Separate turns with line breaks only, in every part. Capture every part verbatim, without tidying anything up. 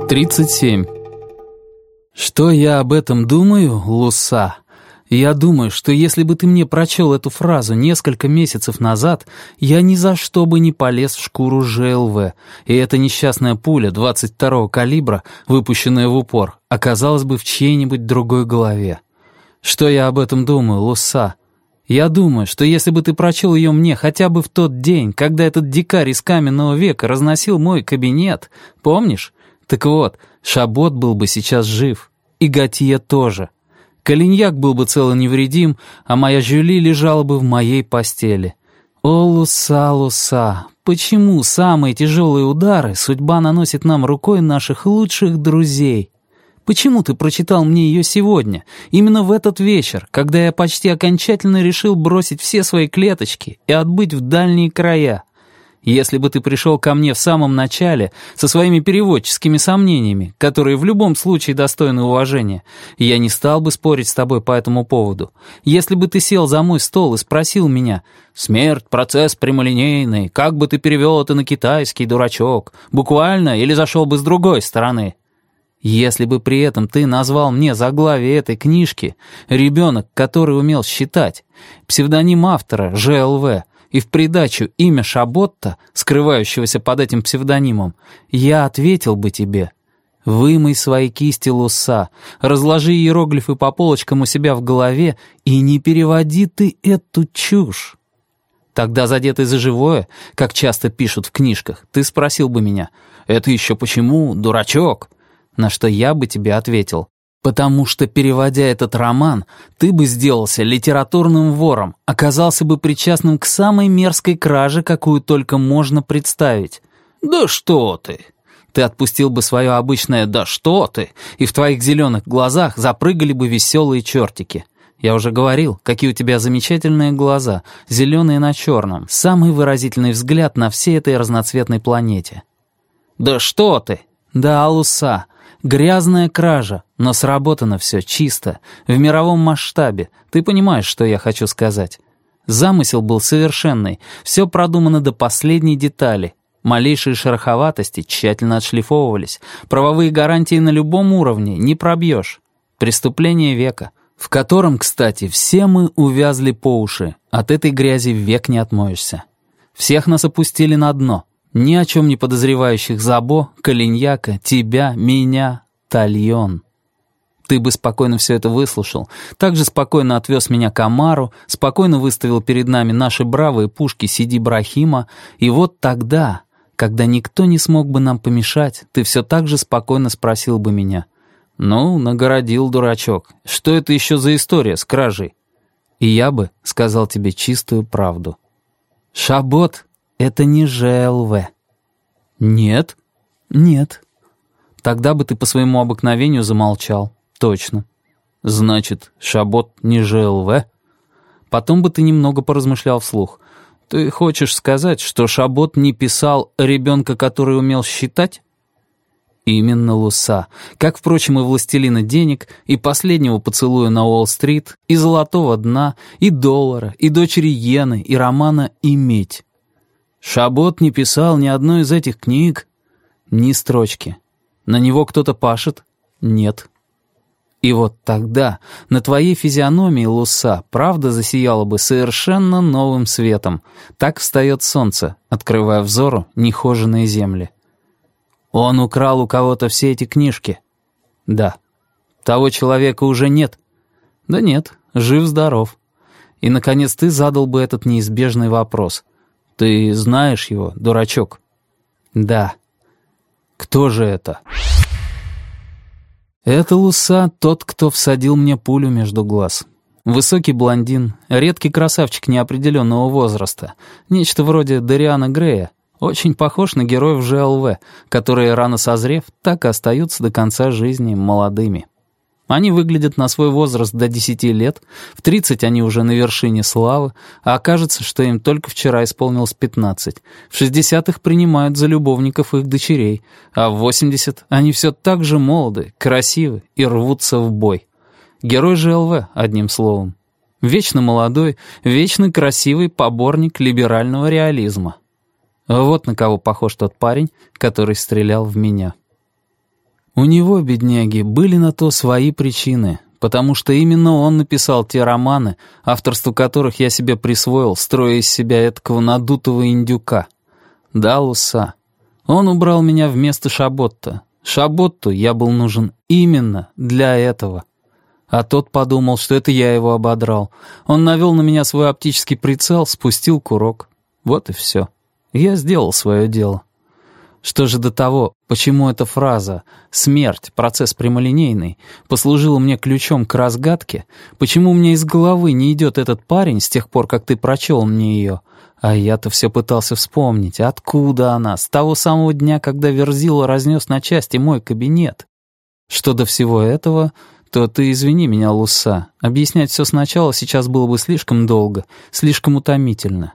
тридцать семь. Что я об этом думаю, Луса? Я думаю, что если бы ты мне прочел эту фразу несколько месяцев назад, я ни за что бы не полез в шкуру ЖЛВ, и эта несчастная пуля двадцать второго калибра, выпущенная в упор, оказалась бы в чьей-нибудь другой голове. Что я об этом думаю, Луса? Я думаю, что если бы ты прочел ее мне хотя бы в тот день, когда этот дикарь из каменного века разносил мой кабинет, помнишь? Так вот, Шабот был бы сейчас жив, и Готье тоже. Калиньяк был бы цел и невредим, а моя Жюли лежала бы в моей постели. О, Луса, Луса, почему самые тяжелые удары судьба наносит нам рукой наших лучших друзей? Почему ты прочитал мне ее сегодня, именно в этот вечер, когда я почти окончательно решил бросить все свои клеточки и отбыть в дальние края? Если бы ты пришел ко мне в самом начале со своими переводческими сомнениями, которые в любом случае достойны уважения, я не стал бы спорить с тобой по этому поводу. Если бы ты сел за мой стол и спросил меня: «Смерть, процесс прямолинейный, как бы ты перевел это на китайский, дурачок, буквально или зашел бы с другой стороны?» Если бы при этом ты назвал мне заглавие этой книжки «Ребенок, который умел считать», псевдоним автора ЖЛВ, и в придачу имя Шаботта, скрывающегося под этим псевдонимом, я ответил бы тебе: вымой свои кисти, Луса, разложи иероглифы по полочкам у себя в голове и не переводи ты эту чушь. Тогда, задетый за живое, как часто пишут в книжках, ты спросил бы меня: «Это еще почему, дурачок?» На что я бы тебе ответил: потому что, переводя этот роман, ты бы сделался литературным вором, оказался бы причастным к самой мерзкой краже, какую только можно представить. «Да что ты!» Ты отпустил бы свое обычное «да что ты!» и в твоих зеленых глазах запрыгали бы веселые чертики. Я уже говорил, какие у тебя замечательные глаза, зеленые на черном, самый выразительный взгляд на всей этой разноцветной планете. «Да что ты!» «Да, Луса, грязная кража, но сработано все чисто, в мировом масштабе. Ты понимаешь, что я хочу сказать?» Замысел был совершенный, все продумано до последней детали. Малейшие шероховатости тщательно отшлифовывались, правовые гарантии на любом уровне не пробьешь. Преступление века, в котором, кстати, все мы увязли по уши, от этой грязи век не отмоешься. Всех нас опустили на дно. Ни о чем не подозревающих Забо, Калиньяка, тебя, меня, Тальон. Ты бы спокойно все это выслушал, так же спокойно отвез меня к Амару, спокойно выставил перед нами наши бравые пушки Сиди Брахима, и вот тогда, когда никто не смог бы нам помешать, ты все так же спокойно спросил бы меня: «Ну, нагородил, дурачок, что это еще за история с кражей?» И я бы сказал тебе чистую правду. Шабот — это не ЖЛВ. Нет? Нет. Тогда бы ты по своему обыкновению замолчал. Точно. Значит, Шабот не ЖЛВ? Потом бы ты немного поразмышлял вслух. Ты хочешь сказать, что Шабот не писал «ребенка, который умел считать»? Именно, Луса. Как, впрочем, и «Властелина денег», и «Последнего поцелуя на Уолл-стрит», и «Золотого дна», и «Доллара», и «Дочери Йены», и романа «И медь». Шабот не писал ни одной из этих книг? Ни строчки. На него кто-то пашет? Нет. И вот тогда на твоей физиономии, Луса, правда засияла бы совершенно новым светом. Так встает солнце, открывая взору нехоженые земли. Он украл у кого-то все эти книжки? Да. Того человека уже нет? Да нет, жив-здоров. И, наконец, ты задал бы этот неизбежный вопрос. Ты знаешь его, дурачок? Да. Кто же это? Это, Луса, тот, кто всадил мне пулю между глаз. Высокий блондин, редкий красавчик неопределенного возраста, нечто вроде Дориана Грея, очень похож на героев ЖЛВ, которые, рано созрев, так и остаются до конца жизни молодыми. Они выглядят на свой возраст до десяти лет, в тридцать они уже на вершине славы, а окажется, что им только вчера исполнилось пятнадцать. В шестьдесят их принимают за любовников их дочерей, а в восемьдесят они все так же молоды, красивы и рвутся в бой. Герой ЖЛВ, одним словом. Вечно молодой, вечно красивый поборник либерального реализма. Вот на кого похож тот парень, который стрелял в меня. У него, бедняги, были на то свои причины, потому что именно он написал те романы, авторство которых я себе присвоил, строя из себя этакого надутого индюка. Да, Луса. Он убрал меня вместо Шаботта. Шаботту я был нужен именно для этого. А тот подумал, что это я его ободрал. Он навел на меня свой оптический прицел, спустил курок. Вот и все. Я сделал свое дело. Что же до того, почему эта фраза «смерть, процесс прямолинейный» послужила мне ключом к разгадке, почему у меня из головы не идет этот парень с тех пор, как ты прочел мне ее, а я-то все пытался вспомнить, откуда она, с того самого дня, когда Верзила разнес на части мой кабинет. Что до всего этого, то ты извини меня, Луса, объяснять все сначала сейчас было бы слишком долго, слишком утомительно.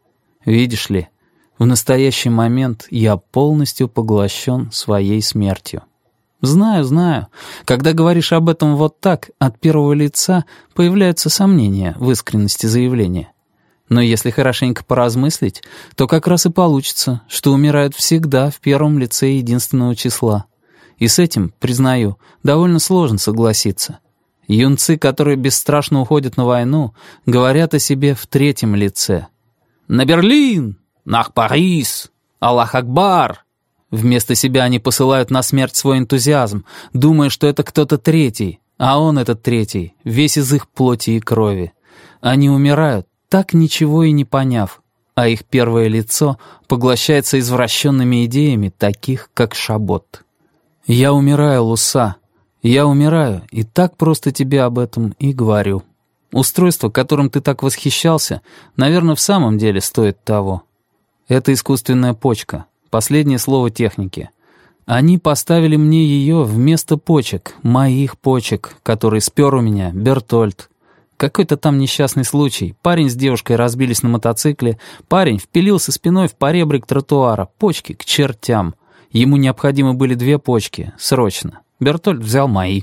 Видишь ли, в настоящий момент я полностью поглощен своей смертью. Знаю, знаю, когда говоришь об этом вот так, от первого лица, появляются сомнения в искренности заявления. Но если хорошенько поразмыслить, то как раз и получится, что умирают всегда в первом лице единственного числа. И с этим, признаю, довольно сложно согласиться. Юнцы, которые бесстрашно уходят на войну, говорят о себе в третьем лице. «На Берлин! Нах Парис! Аллах Акбар!» Вместо себя они посылают на смерть свой энтузиазм, думая, что это кто-то третий, а он, этот третий, весь из их плоти и крови. Они умирают, так ничего и не поняв, а их первое лицо поглощается извращенными идеями, таких как Шабот. Я умираю, Луса, я умираю, и так просто тебе об этом и говорю. Устройство, которым ты так восхищался, наверное, в самом деле стоит того. Это искусственная почка, последнее слово техники. Они поставили мне ее вместо почек, моих почек, которые спер у меня Бертольд. Какой-то там несчастный случай. Парень с девушкой разбились на мотоцикле, парень впилился спиной в поребрик тротуара, почки к чертям. Ему необходимы были две почки, срочно. Бертольд взял мои.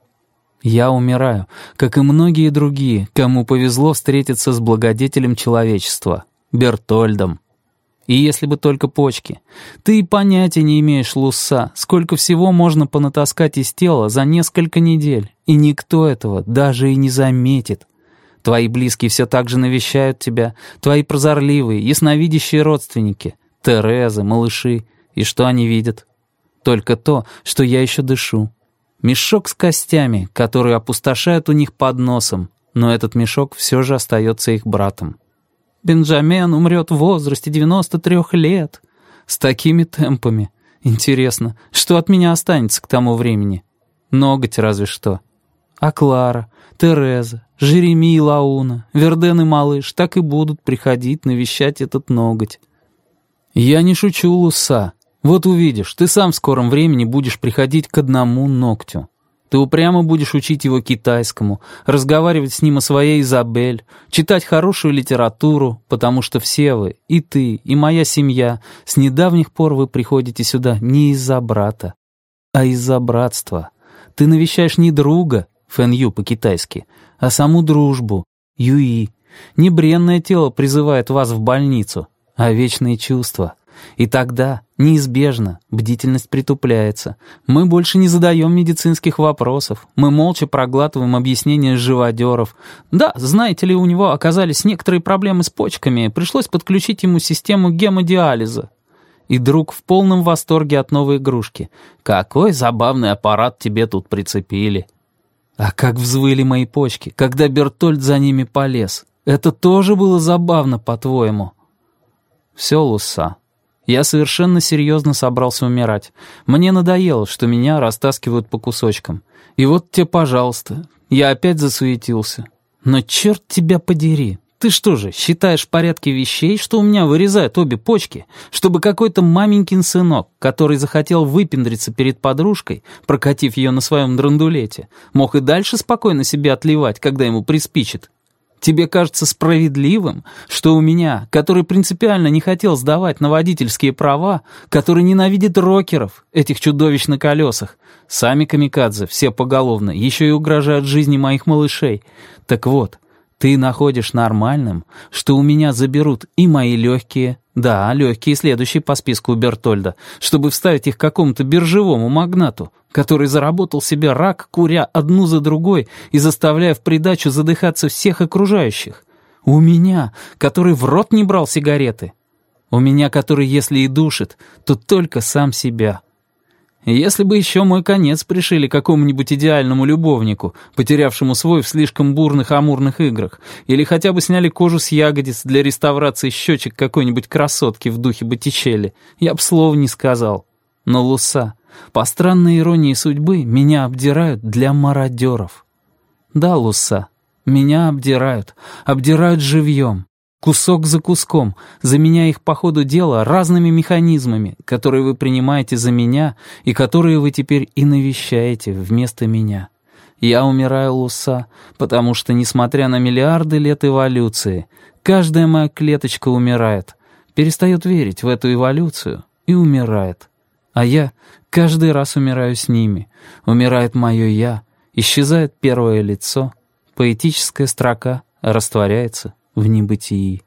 Я умираю, как и многие другие, кому повезло встретиться с благодетелем человечества, Бертольдом. И если бы только почки. Ты и понятия не имеешь, Луса, сколько всего можно понатаскать из тела за несколько недель, и никто этого даже и не заметит. Твои близкие все так же навещают тебя, твои прозорливые, ясновидящие родственники, Терезы, малыши. И что они видят? Только то, что я еще дышу. Мешок с костями, который опустошает у них под носом, но этот мешок все же остается их братом. Бенджамен умрет в возрасте девяноста трёх лет. С такими темпами. Интересно, что от меня останется к тому времени? Ноготь разве что. А Клара, Тереза, Жереми и Лауна, Верден и малыш так и будут приходить навещать этот ноготь. Я не шучу, Луса. Вот увидишь, ты сам в скором времени будешь приходить к одному ногтю. Ты упрямо будешь учить его китайскому, разговаривать с ним о своей Изабель, читать хорошую литературу, потому что все вы, и ты, и моя семья, с недавних пор вы приходите сюда не из-за брата, а из-за братства. Ты навещаешь не друга, Фэн-Ю по-китайски, а саму дружбу, Юи. Не бренное тело призывает вас в больницу, а вечные чувства. И тогда, неизбежно, бдительность притупляется. Мы больше не задаем медицинских вопросов. Мы молча проглатываем объяснения живодеров. Да, знаете ли, у него оказались некоторые проблемы с почками. Пришлось подключить ему систему гемодиализа. И друг в полном восторге от новой игрушки. Какой забавный аппарат тебе тут прицепили. А как взвыли мои почки, когда Бертольд за ними полез. Это тоже было забавно, по-твоему? Все, Луса. Я совершенно серьезно собрался умирать. Мне надоело, что меня растаскивают по кусочкам. И вот тебе, пожалуйста, я опять засуетился. Но черт тебя подери, ты что же, считаешь в порядке вещей, что у меня вырезают обе почки, чтобы какой-то маменькин сынок, который захотел выпендриться перед подружкой, прокатив ее на своем драндулете, мог и дальше спокойно себе отливать, когда ему приспичит? Тебе кажется справедливым, что у меня, который принципиально не хотел сдавать на водительские права, который ненавидит рокеров, этих чудовищ на колесах, сами камикадзе, все поголовно, еще и угрожают жизни моих малышей. Так вот, ты находишь нормальным, что у меня заберут и мои легкие, Да, легкие, следующие по списку у Бертольда, чтобы вставить их какому-то биржевому магнату, который заработал себе рак, куря одну за другой и заставляя в придачу задыхаться всех окружающих. У меня, который в рот не брал сигареты. У меня, который, если и душит, то только сам себя. Если бы еще мой конец пришили какому-нибудь идеальному любовнику, потерявшему свой в слишком бурных амурных играх, или хотя бы сняли кожу с ягодиц для реставрации щечек какой-нибудь красотки в духе Боттичелли, я б слова не сказал. Но Луса, по странной иронии судьбы, меня обдирают для мародеров. Да, Луса, меня обдирают, обдирают живьем. Кусок за куском, заменяя их по ходу дела разными механизмами, которые вы принимаете за меня и которые вы теперь и навещаете вместо меня. Я умираю, Луса, потому что, несмотря на миллиарды лет эволюции, каждая моя клеточка умирает, перестает верить в эту эволюцию и умирает. А я каждый раз умираю с ними. Умирает мое «я», исчезает первое лицо, поэтическая строка растворяется в небытии.